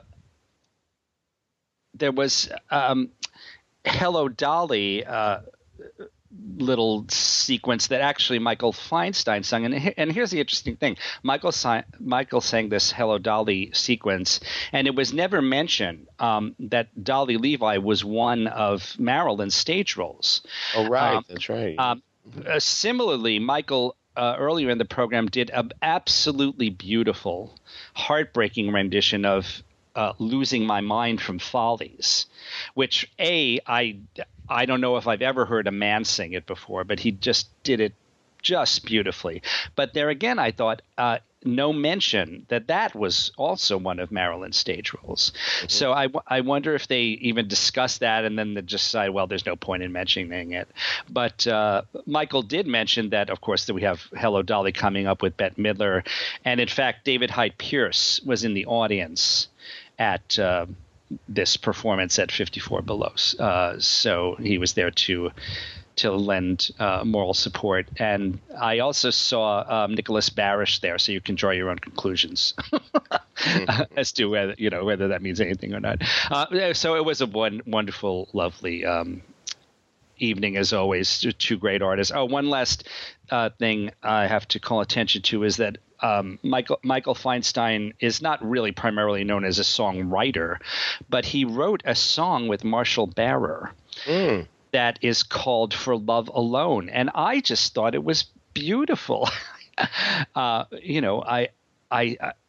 there was um, Hello, Dolly, uh, little sequence that actually Michael Feinstein sung. And, and here's the interesting thing. Michael, si- Michael sang this Hello, Dolly sequence, and it was never mentioned um, that Dolly Levi was one of Marilyn's stage roles. Oh, right. Um, That's right. Um, uh, similarly, Michael uh, earlier in the program did an absolutely beautiful, heartbreaking rendition of uh, Losing My Mind from Follies, which, A, I – I don't know if I've ever heard a man sing it before, but he just did it just beautifully. But there again, I thought uh, no mention that that was also one of Marilyn's stage roles. Mm-hmm. So I, I wonder if they even discussed that and then they just decide, well, there's no point in mentioning it. But uh, Michael did mention that, of course, that we have Hello, Dolly coming up with Bette Midler. And in fact, David Hyde Pierce was in the audience at uh, – this performance at fifty-four Below. Uh, so he was there to to lend uh, moral support. And I also saw um, Nicholas Barish there, so you can draw your own conclusions as to whether, you know, whether that means anything or not. Uh, so it was a one, wonderful, lovely um, evening, as always. Two great artists. Oh, one last uh, thing I have to call attention to is that Um, Michael Michael Feinstein is not really primarily known as a songwriter, but he wrote a song with Marshall Barer mm. that is called For Love Alone. And I just thought it was beautiful. uh, you know, I, I,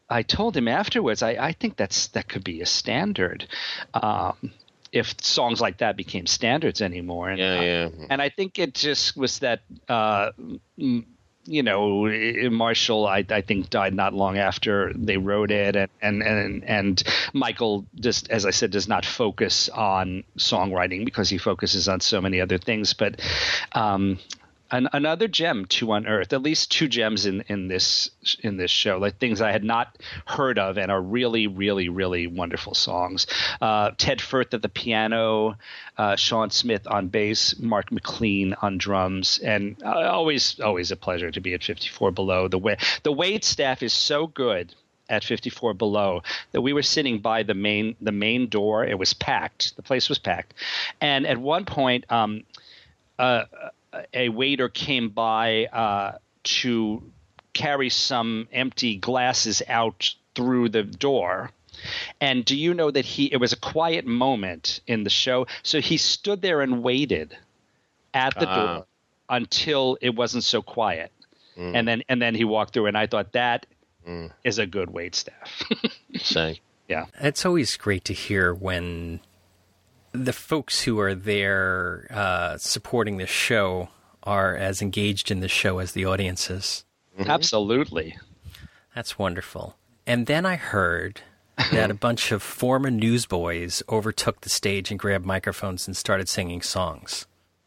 I told him afterwards, I, I think that's that could be a standard. Um, if songs like that became standards anymore. And, Yeah, yeah. uh, and I think it just was that, uh, m- you know, Marshall, I, I think, died not long after they wrote it. And, and, and, and Michael, just as I said, does not focus on songwriting because he focuses on so many other things. But um, an, another gem to unearth, at least two gems in, in this in this show, like things I had not heard of and are really, really, really wonderful songs. Uh, Ted Firth at the piano, uh, Sean Smith on bass, Mark McLean on drums, and uh, always, always a pleasure to be at fifty-four Below. The way the wait staff is so good at fifty-four Below that we were sitting by the main the main door. It was packed. The place was packed, and at one point, um, uh, a waiter came by uh, to carry some empty glasses out through the door. And do you know that he it was a quiet moment in the show, so he stood there and waited at the uh. door until it wasn't so quiet. Mm. And then and then he walked through, and I thought that mm. is a good wait staff. Same. Yeah. It's always great to hear when the folks who are there uh, supporting the show are as engaged in the show as the audience is. Mm-hmm. Absolutely. That's wonderful. And then I heard that a bunch of former newsboys overtook the stage and grabbed microphones and started singing songs.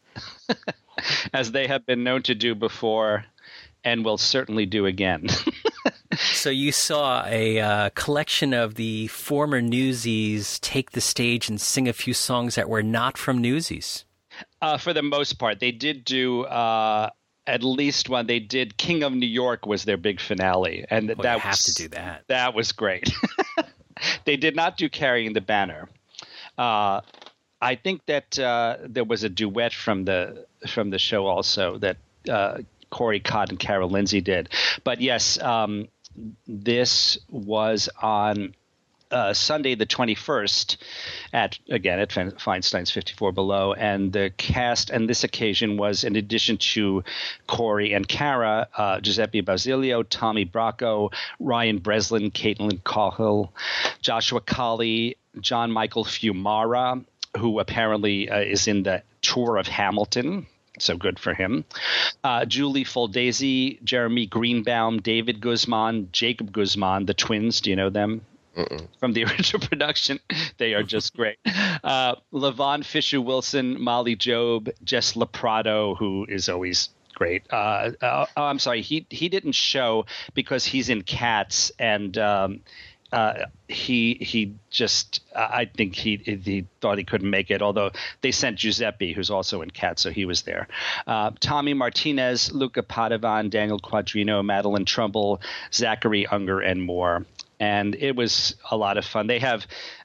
As they have been known to do before and will certainly do again. So you saw a uh, collection of the former Newsies take the stage and sing a few songs that were not from Newsies. Uh, for the most part. They did do uh, at least one. They did King of New York was their big finale. And well, that you have was, to do that. That was great. They did not do Carrying the Banner. Uh, I think that uh, there was a duet from the from the show also that uh, Corey Cott and Carol Lindsay did. But yes, um, this was on uh, Sunday the twenty-first at again at Feinstein's fifty-four Below, and the cast on this occasion was, in addition to Corey and Cara, uh, Giuseppe Basilio, Tommy Bracco, Ryan Breslin, Caitlin Cahill, Joshua Colley, John Michael Fiumara, who apparently uh, is in the tour of Hamilton. So good for him. Uh, Julie Foldesi, Jeremy Greenbaum, David Guzman, Jacob Guzman, the twins. Do you know them? Mm-mm. From the original production? They are just great. Uh, Levon Fisher-Wilson, Molly Job, Jess Laprado, who is always great. Uh, uh, oh, I'm sorry. He he didn't show because he's in Cats, and um, uh, he he just uh, I think he he thought he couldn't make it. Although they sent Giuseppe, who's also in Cats, so he was there. Uh, Tommy Martinez, Luca Padovan, Daniel Quadrino, Madeline Trumbull, Zachary Unger, and more. And it was a lot of fun. They have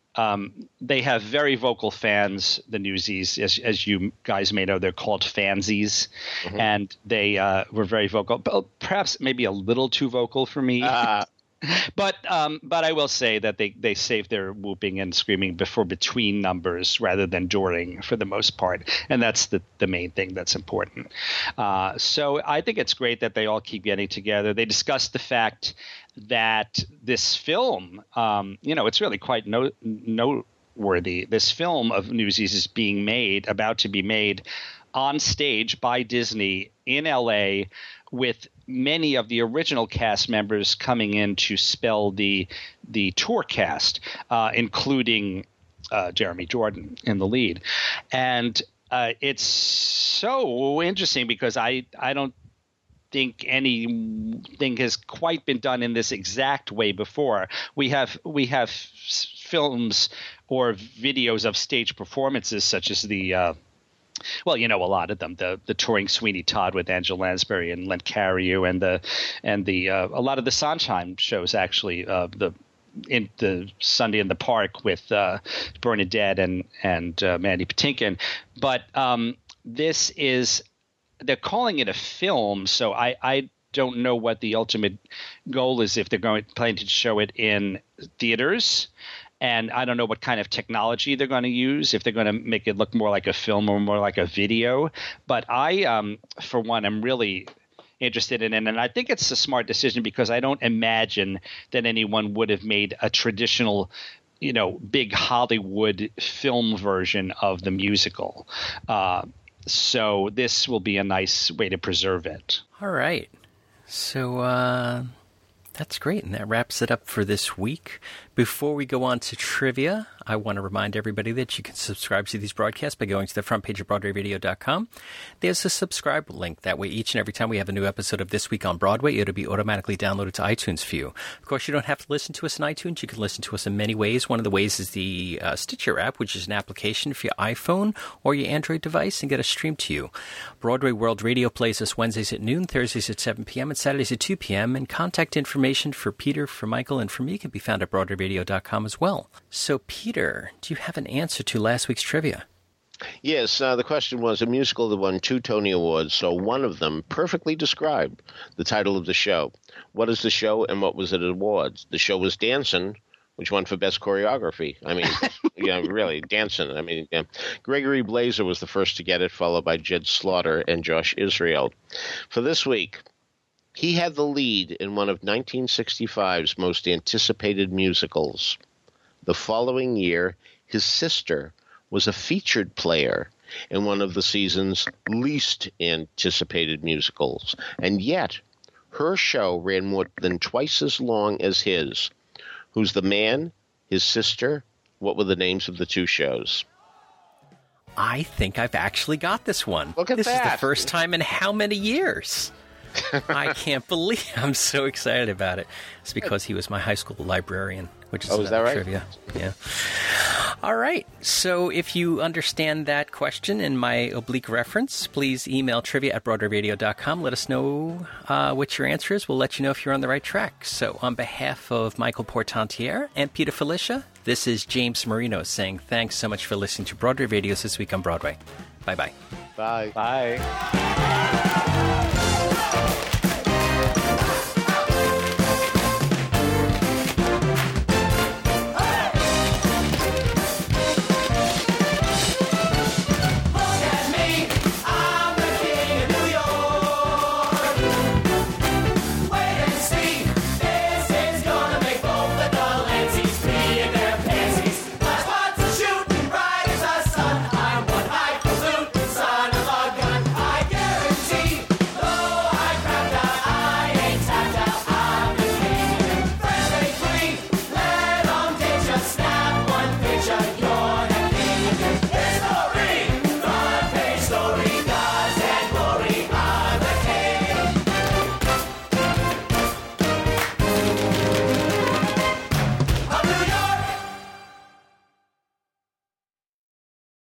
um, they have very vocal fans, the Newsies, as, as you guys may know. They're called fansies, mm-hmm. and they uh, were very vocal. Perhaps maybe a little too vocal for me. Uh. But um, but I will say that they, they save their whooping and screaming before between numbers rather than during for the most part. And that's the, the main thing that's important. Uh, so I think it's great that they all keep getting together. They discussed the fact that this film, um, you know, it's really quite no, noteworthy. This film of Newsies is being made, about to be made on stage by Disney in L A with many of the original cast members coming in to spell the the tour cast, uh, including uh, Jeremy Jordan in the lead. And uh, it's so interesting because I, I don't think anything has quite been done in this exact way before. We have we have films or videos of stage performances such as the uh, well, you know, a lot of them, the the touring Sweeney Todd with Angela Lansbury and Len Cariou, and the and the uh, a lot of the Sondheim shows actually, uh, the in the Sunday in the Park with uh, Bernadette and and uh, Mandy Patinkin. But um, this is they're calling it a film, so I I don't know what the ultimate goal is, if they're going planning to show it in theaters. And I don't know what kind of technology they're going to use, if they're going to make it look more like a film or more like a video. But I, um, for one, am really interested in it. And I think it's a smart decision because I don't imagine that anyone would have made a traditional, you know, big Hollywood film version of the musical. Uh, so this will be a nice way to preserve it. All right. So uh, that's great. And that wraps it up for this week. Before we go on to trivia, I want to remind everybody that you can subscribe to these broadcasts by going to the front page of Broadway Radio dot com. There's a subscribe link. That way, each and every time we have a new episode of This Week on Broadway, it'll be automatically downloaded to iTunes for you. Of course, you don't have to listen to us on iTunes. You can listen to us in many ways. One of the ways is the uh, Stitcher app, which is an application for your iPhone or your Android device and get us streamed to you. Broadway World Radio plays us Wednesdays at noon, Thursdays at seven p.m., and Saturdays at two p.m., and contact information for Peter, for Michael, and for me can be found at Broadway Radio dot com as well. So, Peter, do you have an answer to last week's trivia? Yes, uh, the question was a musical that won two Tony Awards, so one of them perfectly described the title of the show. What is the show and what was it awards? The show was Dancin', which won for Best Choreography. I mean, yeah, really, Dancin'. I mean, yeah. Gregory Blazer was the first to get it, followed by Jed Slaughter and Josh Israel. For this week, he had the lead in one of nineteen sixty-five's most anticipated musicals. The following year, his sister was a featured player in one of the season's least anticipated musicals, and yet her show ran more than twice as long as his. Who's the man, his sister? What were the names of the two shows? I think I've actually got this one. Look at this that. This is the first time in how many years? I can't believe I'm so excited about it. It's because he was my high school librarian, which is oh, is that right? trivia. Yeah. All right. So if you understand that question and my oblique reference, please email trivia at Broadway Radio dot com. Let us know uh, what your answer is. We'll let you know if you're on the right track. So on behalf of Michael Portantiere and Peter Felicia, this is James Marino saying thanks so much for listening to Broadway Videos This Week on Broadway. Bye-bye. Bye. Bye.